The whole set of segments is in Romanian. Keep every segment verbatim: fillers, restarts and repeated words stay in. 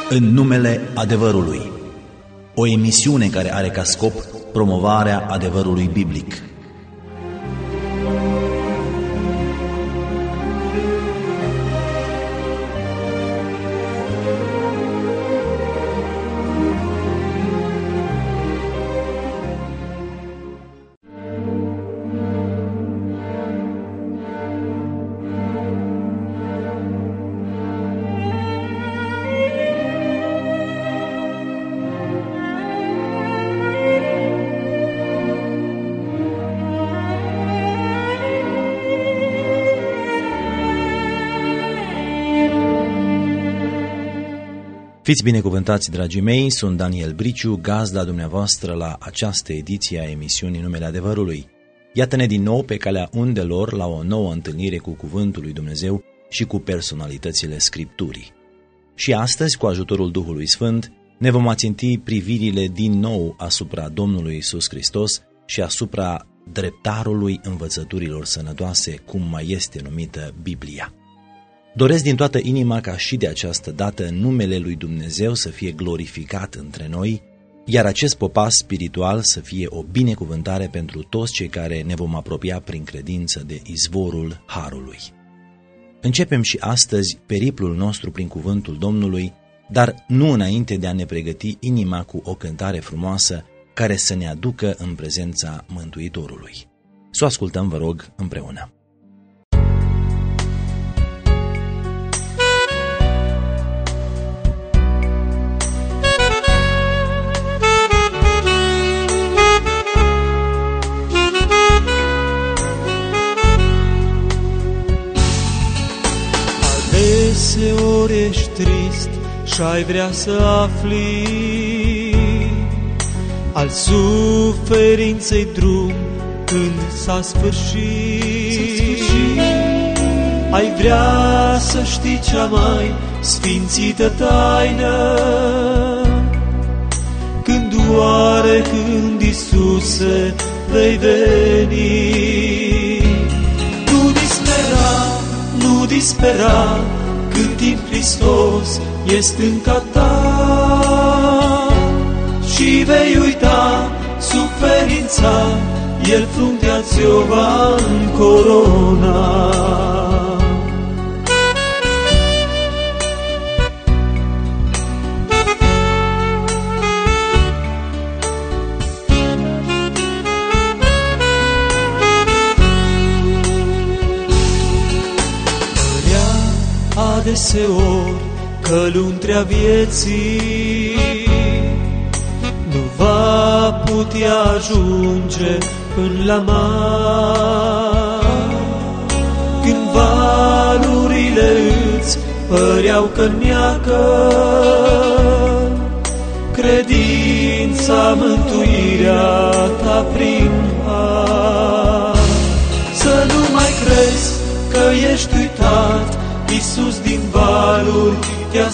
În numele adevărului. O emisiune care are ca scop promovarea adevărului biblic. Fiți binecuvântați, dragii mei, sunt Daniel Briciu, gazda dumneavoastră la această ediție a emisiunii Numele Adevărului. Iată-ne din nou pe calea undelor la o nouă întâlnire cu Cuvântul lui Dumnezeu și cu personalitățile Scripturii. Și astăzi, cu ajutorul Duhului Sfânt, ne vom aținti privirile din nou asupra Domnului Iisus Hristos și asupra dreptarului învățăturilor sănătoase, cum mai este numită Biblia. Doresc din toată inima ca și de această dată numele lui Dumnezeu să fie glorificat între noi, iar acest popas spiritual să fie o binecuvântare pentru toți cei care ne vom apropia prin credință de izvorul Harului. Începem și astăzi periplul nostru prin cuvântul Domnului, dar nu înainte de a ne pregăti inima cu o cântare frumoasă care să ne aducă în prezența Mântuitorului. Să o ascultăm, vă rog, împreună. Deseori ești trist și-ai vrea să afli al suferinței drum când s-a sfârșit. Ai vrea să știi cea mai sfințită taină, când oare când Iisuse vei veni. Nu dispera, nu dispera, cât timp Hristos este în ca ta, și vei uita suferința, El fruntea ți-o va încorona. Adeseori că luntrea vieții nu va putea ajunge până la mare, când valurile îți păreau că neacă credința, mântuirea ta prin har. Să nu mai crezi că ești uitat, Iisus din valuri te-a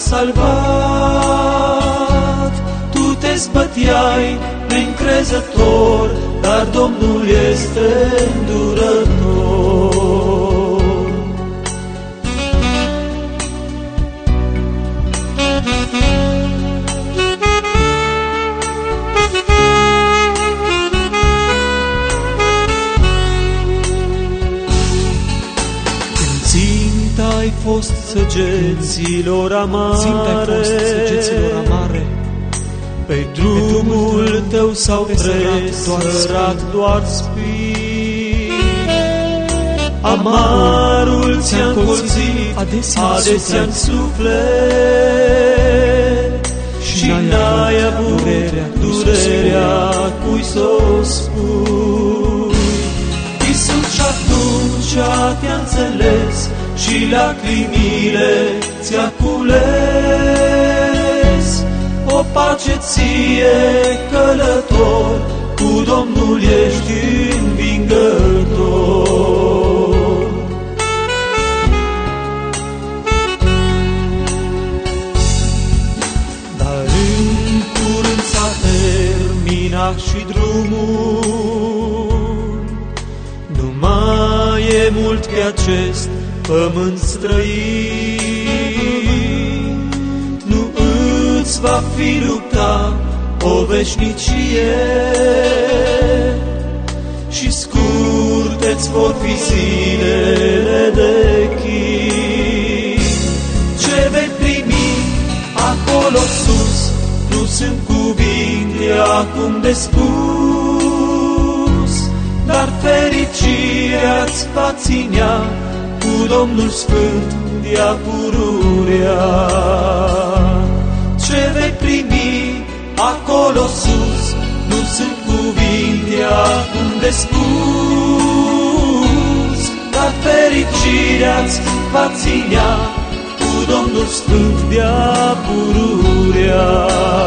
salvat. Tu te zbăteai neîncrezător, dar Domnul este îndurător. Ai fost săgeților amare, fost săgeților amare, pe drumul tău s-au presărat doar spini. Amarul ți-a încolțit adesea în suflet și n-ai avut durerea, durerea cui s-o spui. Iisus și atunci te-a înțeles și lacrimile ți-a cules. O pace ție, călător, cu Domnul ești învingător. Dar în curând s-a terminat și drumul, nu mai e mult pe acest pământ străin. Nu îți va fi lupta o veșnicie și scurte-ți vor fi zilele de chin. Ce vei primi acolo sus nu sunt cuvinte acum de spus, dar fericirea-ți va ținea cu Domnul Sfânt de-a pururea. Ce vei primi acolo sus nu sunt cuvinte acum de spus, dar fericirea-ți va ținea cu Domnul Sfânt de-a pururea.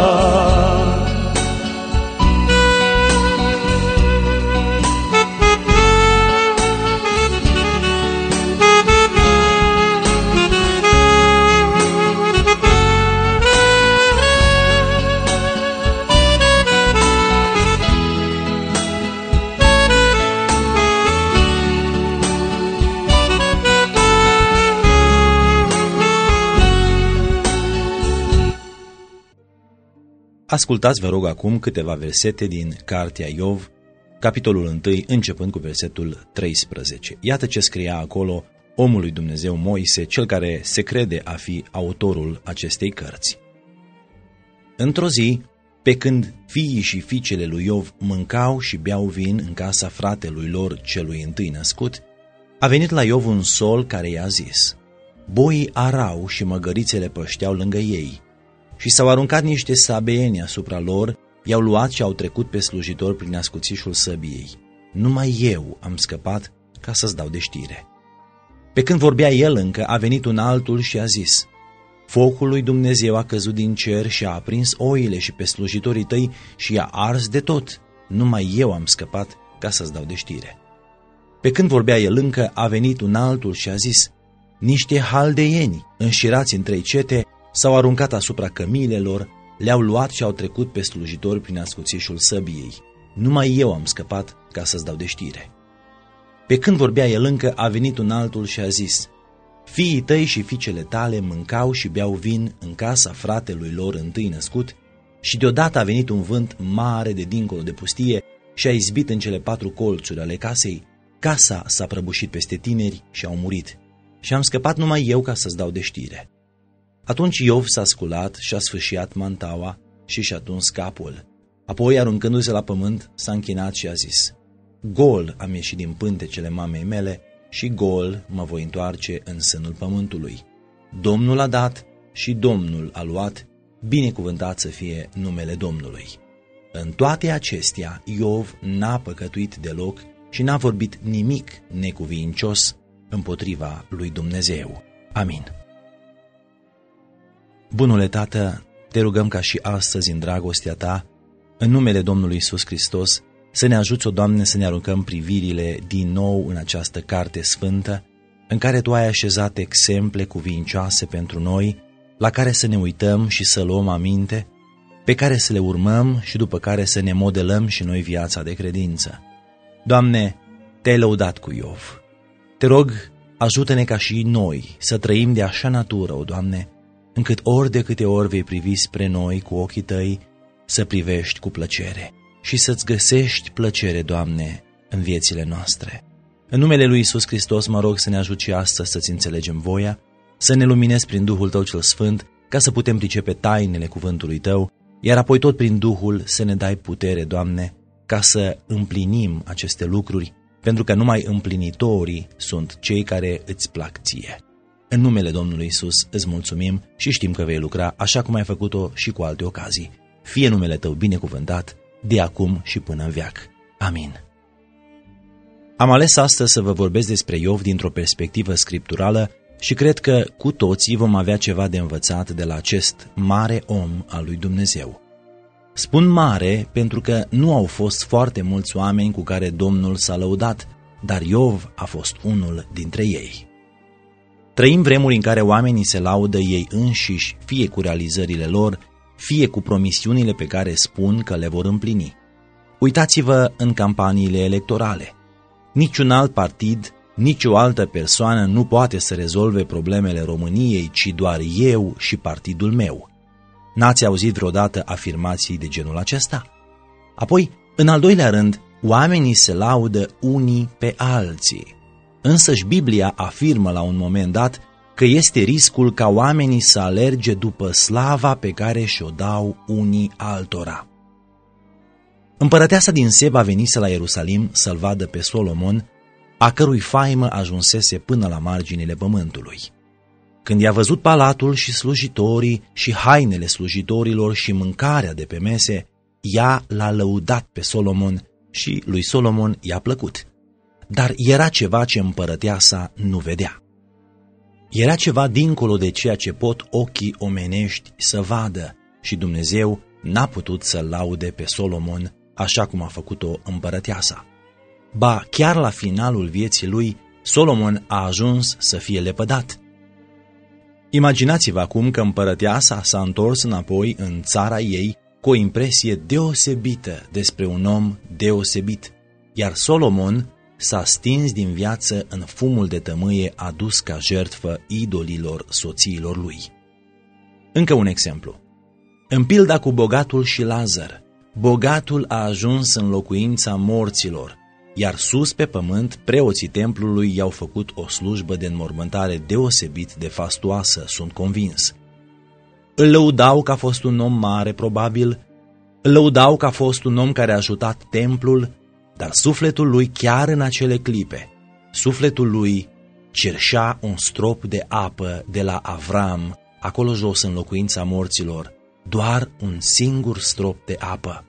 Ascultați, vă rog, acum câteva versete din Cartea Iov, capitolul unu, începând cu versetul treisprezece. Iată ce scria acolo omul lui Dumnezeu Moise, cel care se crede a fi autorul acestei cărți. Într-o zi, pe când fiii și fiicele lui Iov mâncau și beau vin în casa fratelui lor celui întâi născut, a venit la Iov un sol care i-a zis: boii arau și măgărițele pășteau lângă ei. Și s-au aruncat niște sabeieni asupra lor, i-au luat și au trecut pe slujitor prin ascuțișul săbiei. Numai eu am scăpat ca să-ți dau de știre. Pe când vorbea el încă, a venit un altul și a zis: focul lui Dumnezeu a căzut din cer și a aprins oile și pe slujitorii tăi și i-a ars de tot. Numai eu am scăpat ca să-ți dau de știre. Pe când vorbea el încă, a venit un altul și a zis: niște haldeieni, înșirați în trei cete, s-au aruncat asupra cămilelor, le-au luat și au trecut pe slujitori prin ascuțișul săbiei. Numai eu am scăpat ca să-ți dau de știre. Pe când vorbea el încă, a venit un altul și a zis: fiii tăi și fiicele tale mâncau și beau vin în casa fratelui lor întâi născut, și deodată a venit un vânt mare de dincolo de pustie și a izbit în cele patru colțuri ale casei. Casa s-a prăbușit peste tineri și au murit. Și am scăpat numai eu ca să-ți dau de știre. Atunci Iov s-a sculat și-a sfâșiat mantaua și și-a tuns capul. Apoi, aruncându-se la pământ, s-a închinat și a zis: gol am ieșit din pântecele mamei mele și gol mă voi întoarce în sânul pământului. Domnul a dat și Domnul a luat, binecuvântat să fie numele Domnului. În toate acestea, Iov n-a păcătuit deloc și n-a vorbit nimic necuvincios împotriva lui Dumnezeu. Amin. Bunule Tată, te rugăm ca și astăzi, în dragostea Ta, în numele Domnului Iisus Hristos, să ne ajuți, o Doamne, să ne aruncăm privirile din nou în această carte sfântă, în care Tu ai așezat exemple cuvincioase pentru noi, la care să ne uităm și să luăm aminte, pe care să le urmăm și după care să ne modelăm și noi viața de credință. Doamne, Te-ai lăudat cu Iov. Te rog, ajută-ne ca și noi să trăim de așa natură, o Doamne, încât ori de câte ori vei privi spre noi cu ochii Tăi, să privești cu plăcere și să-ți găsești plăcere, Doamne, în viețile noastre. În numele Lui Iisus Hristos mă rog să ne ajut și astăzi să-ți înțelegem voia, să ne luminezi prin Duhul Tău cel Sfânt, ca să putem pricepe tainele cuvântului Tău, iar apoi tot prin Duhul să ne dai putere, Doamne, ca să împlinim aceste lucruri, pentru că numai împlinitorii sunt cei care îți plac Ție. În numele Domnului Iisus îți mulțumim și știm că vei lucra așa cum ai făcut-o și cu alte ocazii. Fie numele Tău binecuvântat, de acum și până în veac. Amin. Am ales astăzi să vă vorbesc despre Iov dintr-o perspectivă scripturală și cred că cu toții vom avea ceva de învățat de la acest mare om al lui Dumnezeu. Spun mare pentru că nu au fost foarte mulți oameni cu care Domnul s-a lăudat, dar Iov a fost unul dintre ei. Trăim vremuri în care oamenii se laudă ei înșiși, fie cu realizările lor, fie cu promisiunile pe care spun că le vor împlini. Uitați-vă în campaniile electorale. Niciun alt partid, nicio altă persoană nu poate să rezolve problemele României, ci doar eu și partidul meu. N-ați auzit vreodată afirmații de genul acesta? Apoi, în al doilea rând, oamenii se laudă unii pe alții. Însăși Biblia afirmă la un moment dat că este riscul ca oamenii să alerge după slava pe care și-o dau unii altora. Împărăteasa din Seba venise la Ierusalim să-l vadă pe Solomon, a cărui faimă ajunsese până la marginile pământului. Când i-a văzut palatul și slujitorii și hainele slujitorilor și mâncarea de pe mese, ea l-a lăudat pe Solomon și lui Solomon i-a plăcut. Dar era ceva ce împărăteasa nu vedea. Era ceva dincolo de ceea ce pot ochii omenești să vadă și Dumnezeu n-a putut să-l laude pe Solomon așa cum a făcut-o împărăteasa. Ba, chiar la finalul vieții lui, Solomon a ajuns să fie lepădat. Imaginați-vă acum că împărăteasa s-a întors înapoi în țara ei cu o impresie deosebită despre un om deosebit, iar Solomon s-a stins din viață în fumul de tămâie adus ca jertfă idolilor soțiilor lui. Încă un exemplu. În pilda cu bogatul și Lazar, bogatul a ajuns în locuința morților, iar sus pe pământ preoții templului i-au făcut o slujbă de înmormântare deosebit de fastuoasă, sunt convins. Îl lăudau că a fost un om mare, probabil, îl lăudau că a fost un om care a ajutat templul, dar sufletul lui chiar în acele clipe, sufletul lui cerșea un strop de apă de la Avram, acolo jos în locuința morților, doar un singur strop de apă.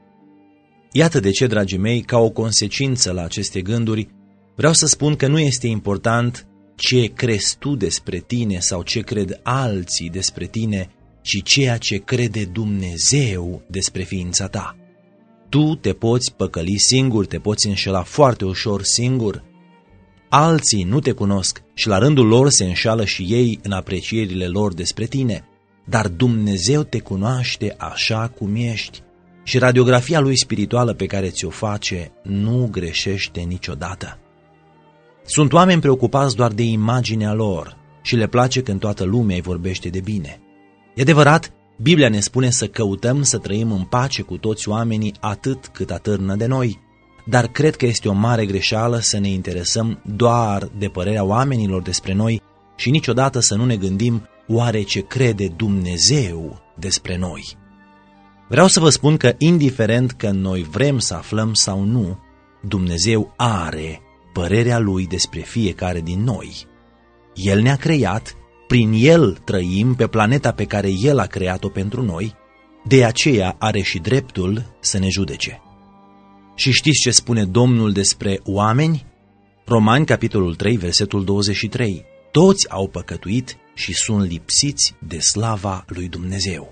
Iată de ce, dragii mei, ca o consecință la aceste gânduri, vreau să spun că nu este important ce crezi tu despre tine sau ce cred alții despre tine, ci ceea ce crede Dumnezeu despre ființa ta. Tu te poți păcăli singur, te poți înșela foarte ușor singur. Alții nu te cunosc și la rândul lor se înșală și ei în aprecierile lor despre tine, dar Dumnezeu te cunoaște așa cum ești și radiografia lui spirituală pe care ți-o face nu greșește niciodată. Sunt oameni preocupați doar de imaginea lor și le place când toată lumea îi vorbește de bine. E adevărat, Biblia ne spune să căutăm să trăim în pace cu toți oamenii atât cât atârnă de noi, dar cred că este o mare greșeală să ne interesăm doar de părerea oamenilor despre noi și niciodată să nu ne gândim oare ce crede Dumnezeu despre noi. Vreau să vă spun că, indiferent că noi vrem să aflăm sau nu, Dumnezeu are părerea Lui despre fiecare din noi. El ne-a creat, prin El trăim pe planeta pe care El a creat-o pentru noi, de aceea are și dreptul să ne judece. Și știți ce spune Domnul despre oameni? Romani, capitolul trei, versetul douăzeci și trei. Toți au păcătuit și sunt lipsiți de slava lui Dumnezeu.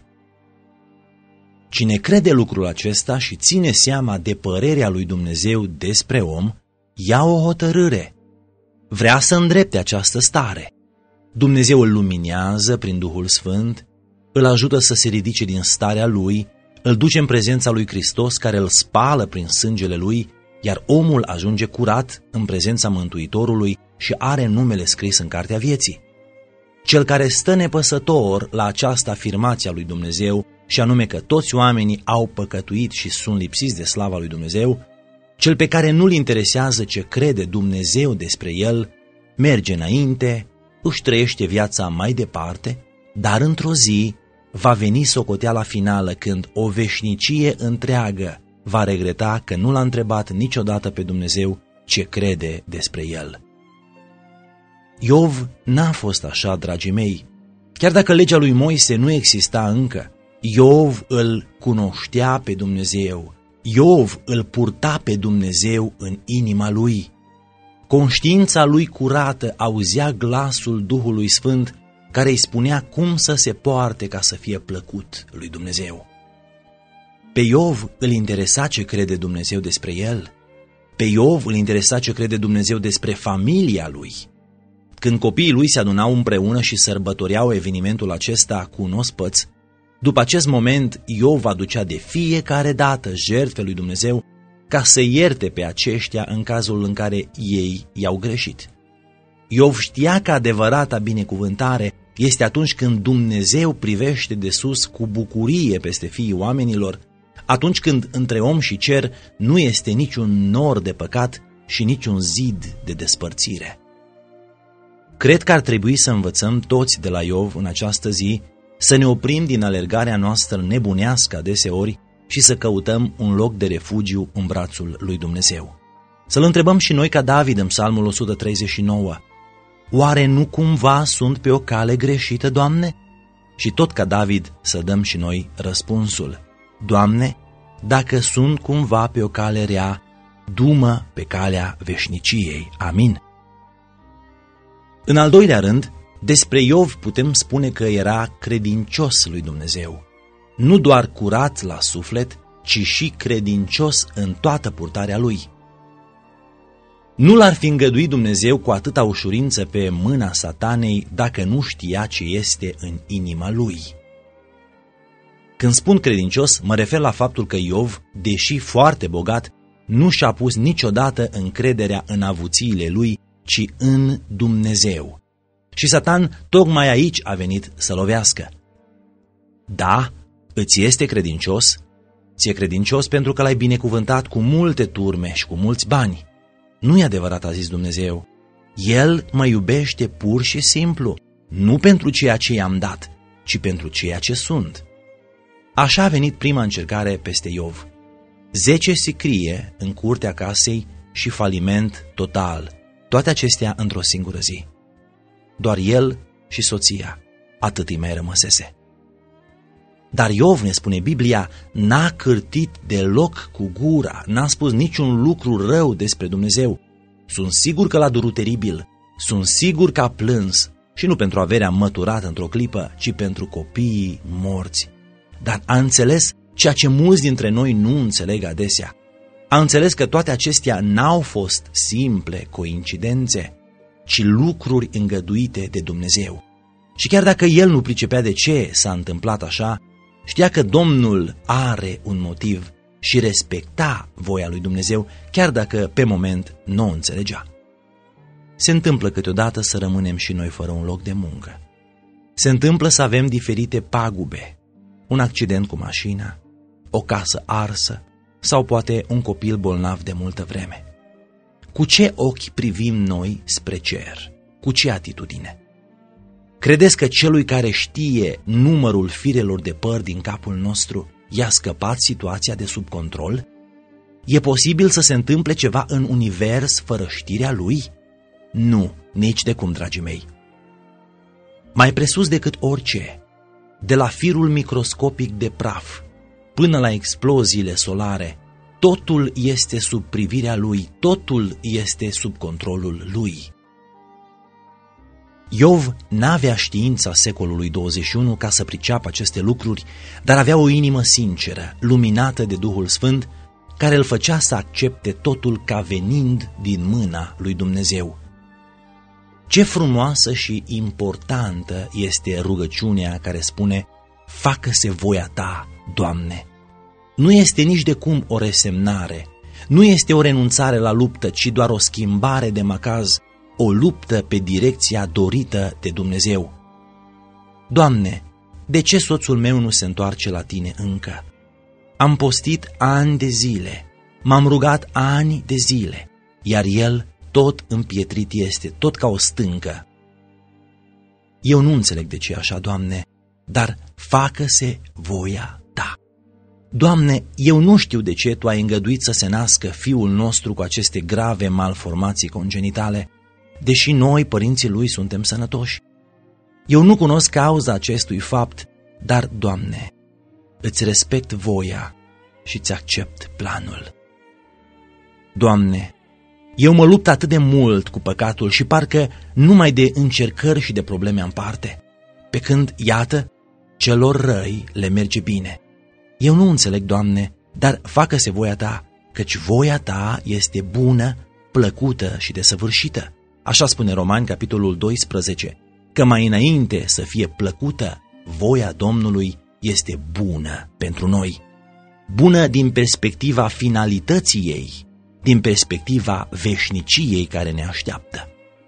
Cine crede lucrul acesta și ține seama de părerea lui Dumnezeu despre om, ia o hotărâre. Vrea să îndrepte această stare. Dumnezeu îl luminează prin Duhul Sfânt, îl ajută să se ridice din starea lui, îl duce în prezența lui Hristos care îl spală prin sângele lui, iar omul ajunge curat în prezența Mântuitorului și are numele scris în cartea vieții. Cel care stă nepăsător la această afirmație a lui Dumnezeu, și anume că toți oamenii au păcătuit și sunt lipsiți de slava lui Dumnezeu, cel pe care nu-l interesează ce crede Dumnezeu despre el, merge înainte, își trăiește viața mai departe, dar într-o zi va veni socoteala finală când o veșnicie întreagă va regreta că nu l-a întrebat niciodată pe Dumnezeu ce crede despre el. Iov n-a fost așa, dragii mei. Chiar dacă legea lui Moise nu exista încă, Iov îl cunoștea pe Dumnezeu. Iov îl purta pe Dumnezeu în inima lui. Conștiința lui curată auzea glasul Duhului Sfânt care îi spunea cum să se poarte ca să fie plăcut lui Dumnezeu. Pe Iov îl interesa ce crede Dumnezeu despre el. Pe Iov îl interesa ce crede Dumnezeu despre familia lui. Când copiii lui se adunau împreună și sărbătoreau evenimentul acesta cu un ospăț, după acest moment Iov aducea de fiecare dată jertfe lui Dumnezeu ca să ierte pe aceștia în cazul în care ei i-au greșit. Iov știa că adevărata binecuvântare este atunci când Dumnezeu privește de sus cu bucurie peste fiii oamenilor, atunci când între om și cer nu este niciun nor de păcat și niciun zid de despărțire. Cred că ar trebui să învățăm toți de la Iov în această zi să ne oprim din alergarea noastră nebunească adeseori și să căutăm un loc de refugiu în brațul lui Dumnezeu. Să-l întrebăm și noi ca David în Psalmul o sută treizeci și nouă: oare nu cumva sunt pe o cale greșită, Doamne? Și tot ca David să dăm și noi răspunsul: Doamne, dacă sunt cumva pe o cale rea, du-mă pe calea veșniciei. Amin. În al doilea rând, despre Iov putem spune că era credincios lui Dumnezeu. Nu doar curat la suflet, ci și credincios în toată purtarea lui. Nu l-ar fi îngăduit Dumnezeu cu atâta ușurință pe mâna Satanei dacă nu știa ce este în inima lui. Când spun credincios, mă refer la faptul că Iov, deși foarte bogat, nu și-a pus niciodată încrederea în avuțiile lui, ci în Dumnezeu. Și Satan tocmai aici a venit să lovească. Da, îți este credincios, ți-e credincios pentru că l-ai binecuvântat cu multe turme și cu mulți bani. Nu e adevărat, a zis Dumnezeu. El mă iubește pur și simplu, nu pentru ceea ce i-am dat, ci pentru ceea ce sunt. Așa a venit prima încercare peste Iov. Zece sicrie în curtea casei și faliment total, toate acestea într-o singură zi. Doar el și soția, atât îi mai rămăsese. Dar Iov, ne spune Biblia, n-a cârtit deloc cu gura, n-a spus niciun lucru rău despre Dumnezeu. Sunt sigur că l-a durut teribil, sunt sigur că a plâns, și nu pentru averea măturată într-o clipă, ci pentru copiii morți. Dar a înțeles ceea ce mulți dintre noi nu înțeleg adesea. A înțeles că toate acestea n-au fost simple coincidențe, ci lucruri îngăduite de Dumnezeu. Și chiar dacă el nu pricepea de ce s-a întâmplat așa, știa că Domnul are un motiv și respecta voia lui Dumnezeu, chiar dacă pe moment nu o înțelegea. Se întâmplă câteodată să rămânem și noi fără un loc de muncă. Se întâmplă să avem diferite pagube, un accident cu mașina, o casă arsă sau poate un copil bolnav de multă vreme. Cu ce ochi privim noi spre cer? Cu ce atitudine? Credeți că celui care știe numărul firelor de păr din capul nostru i-a scăpat situația de sub control? E posibil să se întâmple ceva în univers fără știrea lui? Nu, nici de cum, dragii mei. Mai presus decât orice, de la firul microscopic de praf până la exploziile solare, totul este sub privirea lui, totul este sub controlul lui. Iov n-avea știința secolului douăzeci și unu ca să priceapă aceste lucruri, dar avea o inimă sinceră, luminată de Duhul Sfânt, care îl făcea să accepte totul ca venind din mâna lui Dumnezeu. Ce frumoasă și importantă este rugăciunea care spune: facă-se voia ta, Doamne. Nu este nici de cum o resemnare, nu este o renunțare la luptă, ci doar o schimbare de macaz, o luptă pe direcția dorită de Dumnezeu. Doamne, de ce soțul meu nu se întoarce la Tine încă? Am postit ani de zile, m-am rugat ani de zile, iar el tot împietrit este, tot ca o stâncă. Eu nu înțeleg de ce e așa, Doamne, dar facă-se voia Ta. Doamne, eu nu știu de ce Tu ai îngăduit să se nască fiul nostru cu aceste grave malformații congenitale, deși noi, părinții lui, suntem sănătoși. Eu nu cunosc cauza acestui fapt, dar, Doamne, îți respect voia și îți accept planul. Doamne, eu mă lupt atât de mult cu păcatul și parcă numai de încercări și de probleme am parte, pe când, iată, celor răi le merge bine. Eu nu înțeleg, Doamne, dar facă-se voia Ta, căci voia Ta este bună, plăcută și desăvârșită. Așa spune Romani, capitolul doisprezece, că mai înainte să fie plăcută, voia Domnului este bună pentru noi. Bună din perspectiva finalității ei, din perspectiva veșniciei care ne așteaptă.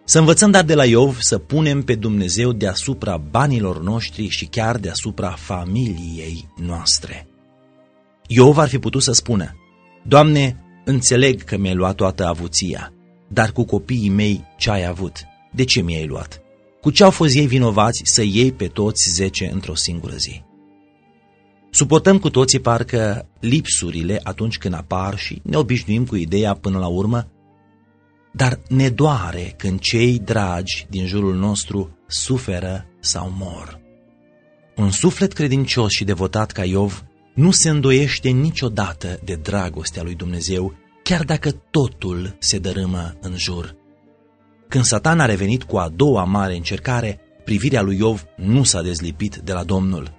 Să învățăm dar de la Iov să punem pe Dumnezeu deasupra banilor noștri și chiar deasupra familiei noastre. Iov ar fi putut să spună: Doamne, înțeleg că mi-ai luat toată avuția, dar cu copiii mei ce ai avut? De ce mi-ai luat? Cu ce au fost ei vinovați să iei pe toți zece într-o singură zi? Suportăm cu toții parcă lipsurile atunci când apar și ne obișnuim cu ideea până la urmă, dar ne doare când cei dragi din jurul nostru suferă sau mor. Un suflet credincios și devotat ca Iov nu se îndoiește niciodată de dragostea lui Dumnezeu, chiar dacă totul se dărâmă în jur. Când Satan a revenit cu a doua mare încercare, privirea lui Iov nu s-a dezlipit de la Domnul.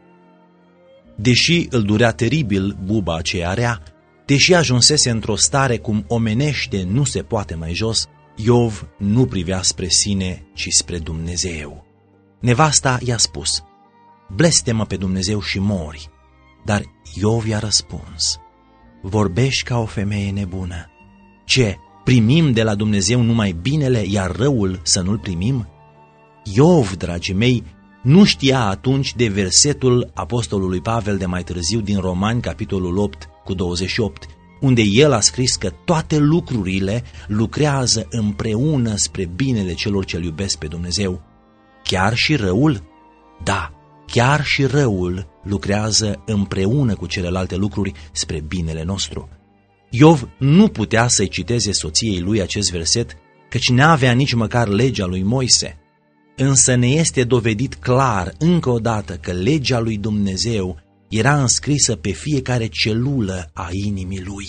Deși îl durea teribil buba aceea rea, deși ajunsese într-o stare cum omenește nu se poate mai jos, Iov nu privea spre sine, ci spre Dumnezeu. Nevasta i-a spus: blestemă pe Dumnezeu și mori. Dar Iov i-a răspuns: vorbești ca o femeie nebună. Ce, primim de la Dumnezeu numai binele, iar răul să nu-l primim? Iov, dragii mei, nu știa atunci de versetul apostolului Pavel de mai târziu din Romani, capitolul opt, cu douăzeci și opt, unde el a scris că toate lucrurile lucrează împreună spre binele celor ce-L iubesc pe Dumnezeu. Chiar și răul? Da, chiar și răul lucrează împreună cu celelalte lucruri spre binele nostru. Iov nu putea să-i citeze soției lui acest verset, căci n-avea nici măcar legea lui Moise. Însă ne este dovedit clar încă o dată că legea lui Dumnezeu era înscrisă pe fiecare celulă a inimii lui.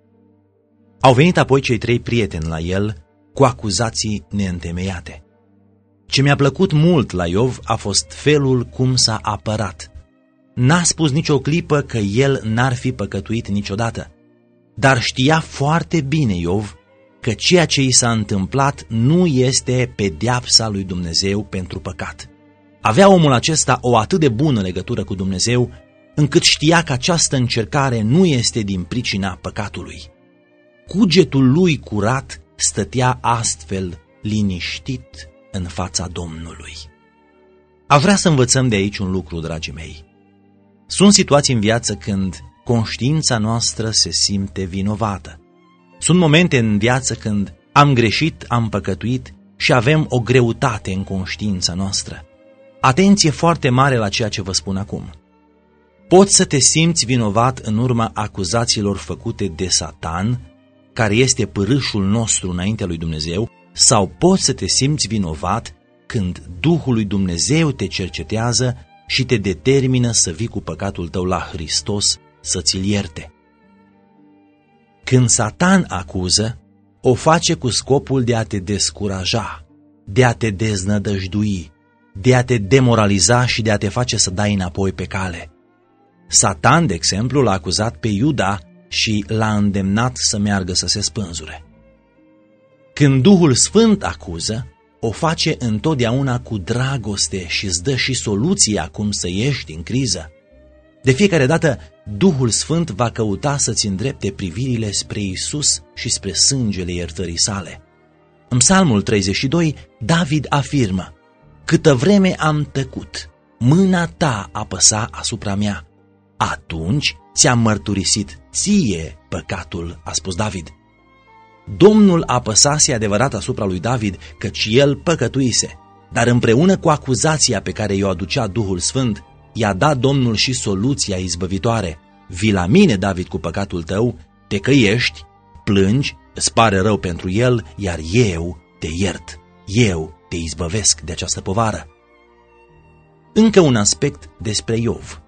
Au venit apoi cei trei prieteni la el cu acuzații neîntemeiate. Ce mi-a plăcut mult la Iov a fost felul cum s-a apărat. N-a spus nicio clipă că el n-ar fi păcătuit niciodată, dar știa foarte bine Iov că ceea ce i s-a întâmplat nu este pedeapsa lui Dumnezeu pentru păcat. Avea omul acesta o atât de bună legătură cu Dumnezeu, încât știa că această încercare nu este din pricina păcatului. Cugetul lui curat stătea astfel liniștit în fața Domnului. Aș vrea să învățăm de aici un lucru, dragii mei. Sunt situații în viață când conștiința noastră se simte vinovată. Sunt momente în viață când am greșit, am păcătuit și avem o greutate în conștiința noastră. Atenție foarte mare la ceea ce vă spun acum. Poți să te simți vinovat în urma acuzațiilor făcute de Satan, care este pârâșul nostru înaintea lui Dumnezeu, sau poți să te simți vinovat când Duhul lui Dumnezeu te cercetează și te determină să vii cu păcatul tău la Hristos să ți-l ierte. Când Satan acuză, o face cu scopul de a te descuraja, de a te deznădăjdui, de a te demoraliza și de a te face să dai înapoi pe cale. Satan, de exemplu, l-a acuzat pe Iuda și l-a îndemnat să meargă să se spânzure. Când Duhul Sfânt acuză, o face întotdeauna cu dragoste și îți dă și soluția cum să ieși din criză. De fiecare dată, Duhul Sfânt va căuta să-ți îndrepte privirile spre Iisus și spre sângele iertării sale. În Psalmul treizeci și doi, David afirmă: câtă vreme am tăcut, mâna ta apăsa asupra mea. Atunci ți-am mărturisit ție păcatul, a spus David. Domnul apăsase adevărat asupra lui David, căci el păcătuise, dar împreună cu acuzația pe care i-o aducea Duhul Sfânt, i-a dat Domnul și soluția izbăvitoare. Vii la mine, David, cu păcatul tău, te căiești, plângi, îți pare rău pentru el, iar eu te iert, eu te izbăvesc de această povară. Încă un aspect despre Iov.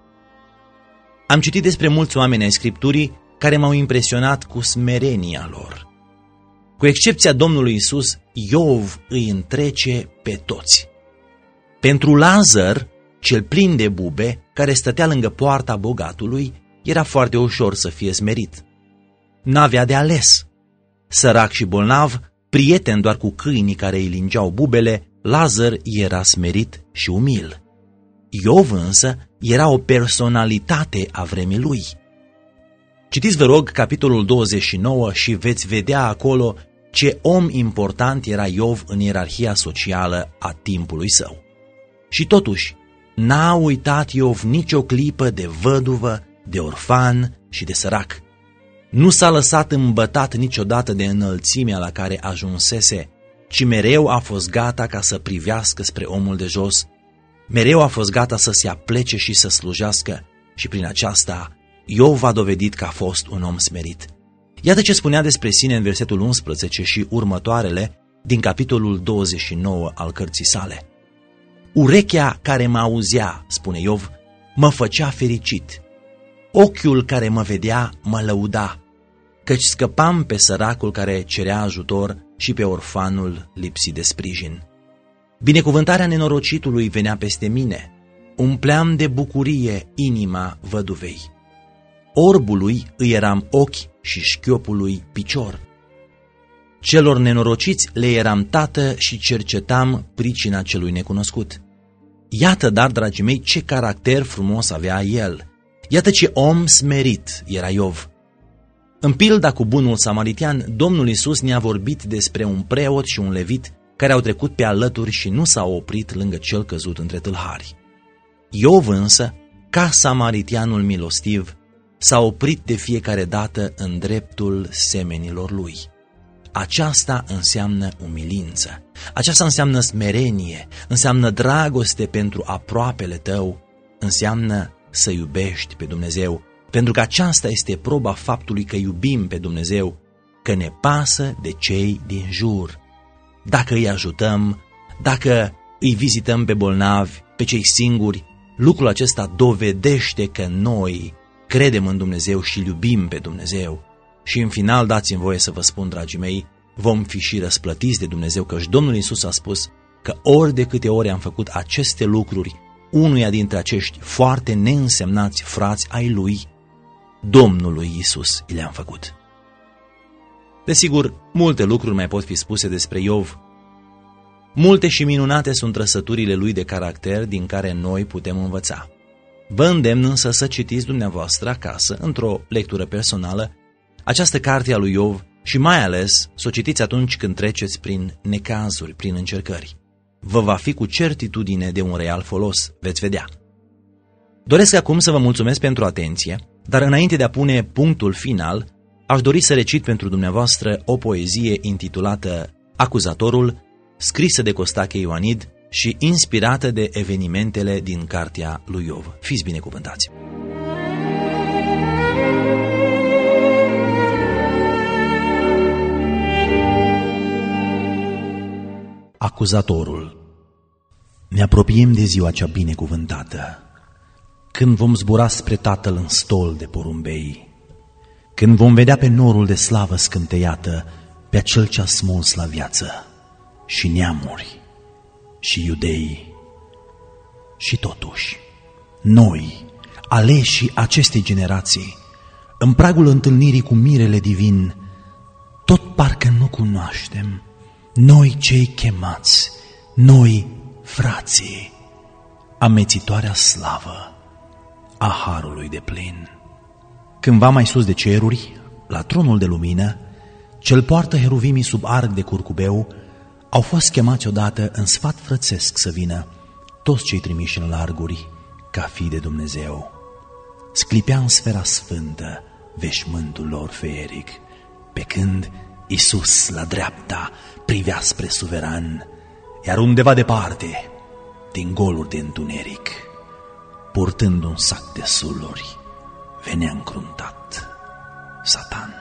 Am citit despre mulți oameni ai Scripturii care m-au impresionat cu smerenia lor. Cu excepția Domnului Iisus, Iov îi întrece pe toți. Pentru Lazar, cel plin de bube, care stătea lângă poarta bogatului, era foarte ușor să fie smerit. N-avea de ales. Sărac și bolnav, prieten doar cu câinii care îi lingeau bubele, Lazar era smerit și umil. Iov însă era o personalitate a vremii lui. Citiți, vă rog, capitolul douăzeci și nouă și veți vedea acolo Ce om important era Iov în ierarhia socială a timpului său. Și totuși, n-a uitat Iov nicio clipă de văduvă, de orfan și de sărac. Nu s-a lăsat îmbătat niciodată de înălțimea la care ajunsese, ci mereu a fost gata ca să privească spre omul de jos, mereu a fost gata să se aplece și să slujească și prin aceasta Iov a dovedit că a fost un om smerit. Iată ce spunea despre sine în versetul unsprezece și următoarele din capitolul douăzeci și nouă al cărții sale. Urechea care mă auzea, spune Iov, mă făcea fericit. Ochiul care mă vedea mă lăuda, căci scăpam pe săracul care cerea ajutor și pe orfanul lipsit de sprijin. Binecuvântarea nenorocitului venea peste mine, umpleam de bucurie inima văduvei. Orbului îi eram ochi și șchiopului picior. Celor nenorociți le eram tată și cercetam pricina celui necunoscut. Iată, dar, dragii mei, ce caracter frumos avea el. Iată ce om smerit era Iov. În pilda cu bunul samaritean, Domnul Iisus ne-a vorbit despre un preot și un levit care au trecut pe alături și nu s-au oprit lângă cel căzut între tâlhari. Iov însă, ca samariteanul milostiv, s-a oprit de fiecare dată în dreptul semenilor lui. Aceasta înseamnă umilință, aceasta înseamnă smerenie, înseamnă dragoste pentru aproapele tău, înseamnă să iubești pe Dumnezeu, pentru că aceasta este proba faptului că iubim pe Dumnezeu, că ne pasă de cei din jur. Dacă îi ajutăm, dacă îi vizităm pe bolnavi, pe cei singuri, lucrul acesta dovedește că noi credem în Dumnezeu și îl iubim pe Dumnezeu. Și în final dați-mi voie să vă spun, dragii mei, vom fi și răsplătiți de Dumnezeu, căci Domnul Iisus a spus că ori de câte ori am făcut aceste lucruri unuia dintre acești foarte neînsemnați frați ai Lui, Domnului Iisus i le-am făcut. Desigur, multe lucruri mai pot fi spuse despre Iov. Multe și minunate sunt trăsăturile lui de caracter din care noi putem învăța. Vă îndemn însă să citiți dumneavoastră acasă, într-o lectură personală, această carte a lui Iov și mai ales să o citiți atunci când treceți prin necazuri, prin încercări. Vă va fi cu certitudine de un real folos, veți vedea. Doresc acum să vă mulțumesc pentru atenție, dar înainte de a pune punctul final, aș dori să recit pentru dumneavoastră o poezie intitulată Acuzatorul, scrisă de Costache Ioanid și inspirată de evenimentele din cartea lui Iov. Fiți binecuvântați! Acuzatorul. Ne apropiem de ziua cea binecuvântată, când vom zbura spre Tatăl în stol de porumbei, când vom vedea pe norul de slavă scânteiată pe acel ce a smuls la viață, și neamuri, și iudei. Și totuși, noi, aleșii acestei generații, în pragul întâlnirii cu mirele divin, tot parcă nu cunoaștem, noi cei chemați, noi frații, amețitoarea slavă a harului de plin. Cândva mai sus de ceruri, la tronul de lumină, ce-l poartă heruvimii sub arc de curcubeu, au fost chemați odată în sfat frățesc să vină toți cei trimiși în larguri ca fii de Dumnezeu. Sclipea în sfera sfântă veșmântul lor feeric, pe când Iisus la dreapta privea spre suveran, iar undeva departe, din goluri de întuneric, purtând un sac de suluri, venea încruntat Satan.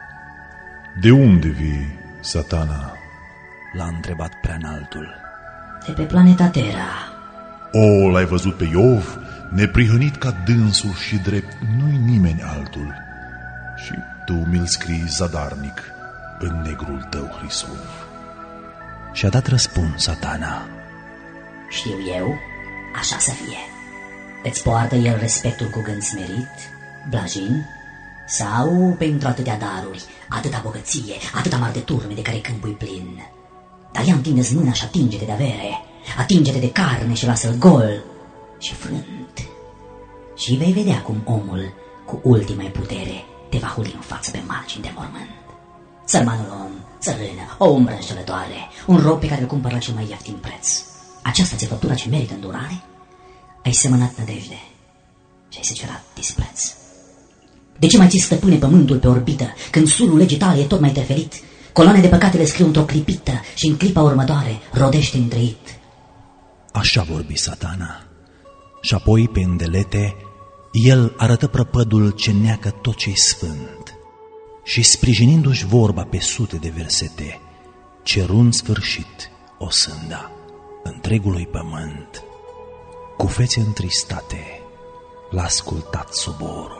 De unde vii, Satana? L-a întrebat preanaltul. De pe planeta Terra. O, l-ai văzut pe Iov, neprihănit ca dânsul și drept, nu-i nimeni altul. Și tu mi-l scrii zadarnic în negrul tău Hrisov. Și-a dat răspuns Satana. Știu eu, așa să fie. Îți poartă el respectul cu gând smerit, blajin? Sau pentru atâtea daruri, atâta bogăție, atâta mari de turme de care câmpul plin? Dar ia întinde-ți mâna și atinge-te de avere, atinge-te de carne și lasă-l gol și frânt. Și vei vedea cum omul, cu ultima putere, te va huli în față pe margini de mormânt. Sărmanul om, țărână, o umbră înșelătoare, un rob pe care îl cumpăr la cel mai ieftin preț. Aceasta ți-e făptura ce merită îndurare? Ai semănat nădejde și ai secerat dispreț. De ce mai ții, stăpâne, pământul pe orbită, când sulul legii tale e tot mai terfelit? Coloane de păcate le scriu într-o clipită și în clipa următoare rodește întreit. Așa vorbi Satana. Și apoi, pe îndelete, el arătă prăpădul ce neacă tot ce-i sfânt și, sprijinindu-și vorba pe sute de versete, ceru în sfârșit o sânda întregului pământ. Cu fețe întristate l-a ascultat soborul.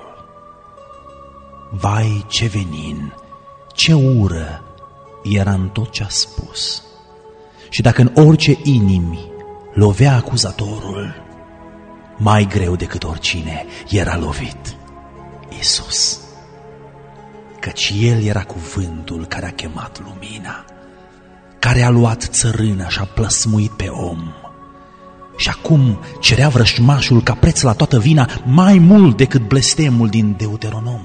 Vai, ce venin, ce ură era în tot ce-a spus. Și dacă în orice inimi lovea acuzatorul, mai greu decât oricine era lovit Iisus, căci El era cuvântul care a chemat lumina, care a luat țărâna și a plăsmuit pe om. Și acum cerea vrășmașul ca preț la toată vina mai mult decât blestemul din Deuteronom.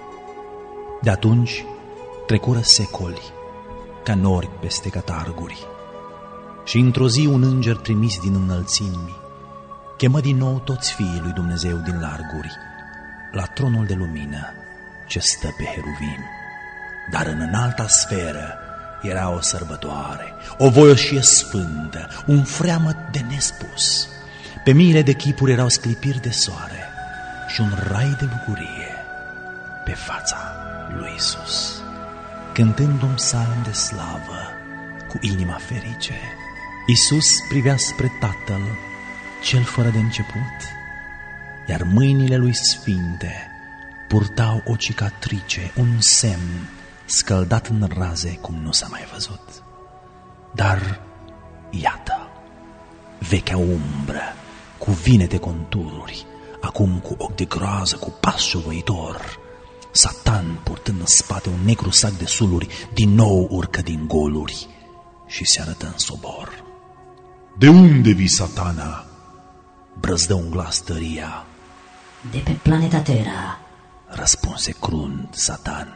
De atunci trecură secoli ca nori peste catarguri și într-o zi un înger trimis din înălțimi chemă din nou toți fiii lui Dumnezeu din larguri la tronul de lumină ce stă pe heruvim. Dar în înalta sferă era o sărbătoare, o voioșie sfântă, un freamăt de nespus. Pe miile de chipuri erau sclipiri de soare și un rai de bucurie pe fața lui Iisus. Cântând un psalm de slavă cu inima ferice, Iisus privea spre Tatăl, cel fără de început, iar mâinile lui sfinte purtau o cicatrice, un semn scăldat în raze cum nu s-a mai văzut. Dar iată, vechea umbră cu vinete contururi, acum cu ochi de groază, cu pas șovăitor, Satan, purtând în spate un negru sac de suluri, din nou urcă din goluri și se arătă în sobor. De unde vii, Satana? Brăzdă un glas tăria. De pe planeta Terra, răspunse crunt Satan.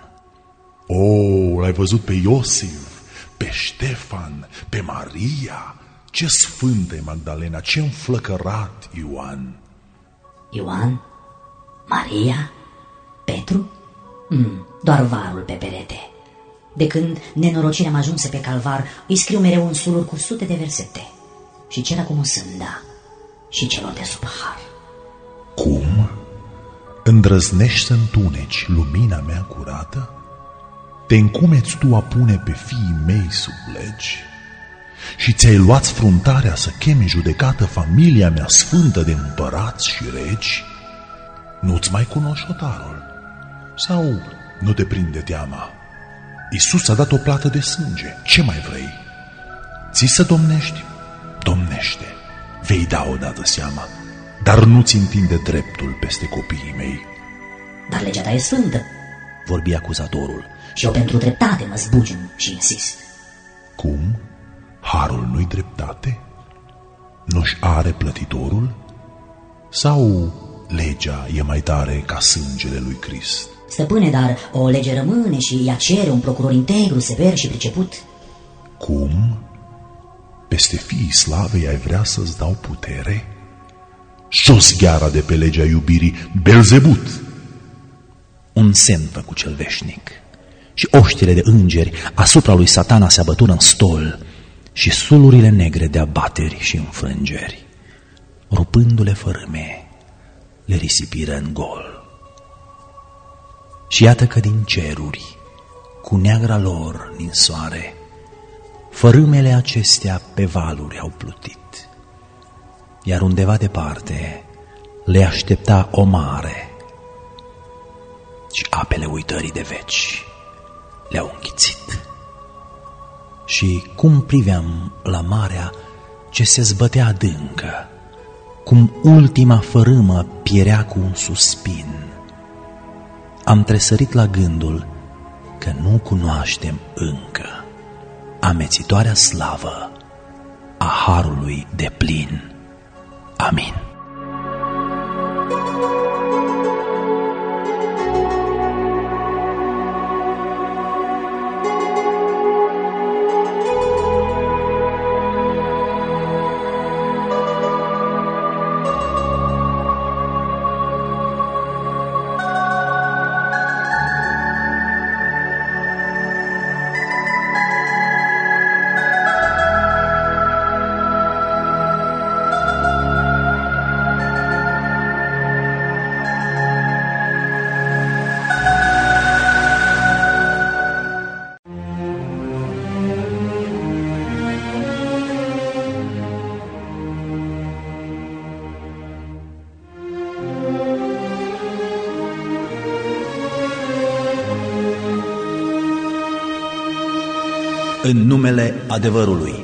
O, l-ai văzut pe Iosif, pe Ștefan, pe Maria? Ce sfântă e Magdalena, ce înflăcărat Ioan! Ioan? Maria? Petru? Mm, doar varul pe perete. De când nenorocirea am ajuns pe calvar, îi scriu mereu în suluri cu sute de versete și cer acum o sânda și celor de sub har. Cum? Îndrăznești să întuneci lumina mea curată? Te încumeți tu a pune pe fiii mei sub legi? Și ți-ai luat fruntarea să chemi judecată familia mea sfântă de împărați și regi? Nu-ți mai cunoști hotarul? Sau nu te prinde teama? Iisus a dat o plată de sânge, ce mai vrei? Ți să domnești? Domnește, vei da odată seama, dar nu-ți întinde dreptul peste copiii mei. Dar legea ta e sfântă, vorbi acuzatorul, și eu pentru dreptate mă zbugin și insist. Cum? Harul nu-i dreptate? Nu-și are plătitorul? Sau legea e mai tare ca sângele lui Crist? Stăpâne, dar o lege rămâne și ea cere un procuror integru, sever și priceput. Cum? Peste fiii slavei ai vrea să-ți dau putere? Jos gheara de pe legea iubirii, Belzebut! Un semn făcu cel veșnic și oștile de îngeri asupra lui Satana se abătură în stol și sulurile negre de abateri și înfrângeri, rupându-le fărâme, le risipiră în gol. Și iată că din ceruri, cu neagra lor din soare, fărâmele acestea pe valuri au plutit, iar undeva departe le aștepta o mare și apele uitării de veci le-au înghițit. Și cum priveam la marea ce se zbătea adâncă, cum ultima fărâmă pierea cu un suspin, am tresărit la gândul că nu cunoaștem încă amețitoarea slavă a harului deplin. Amin. în numele adevărului.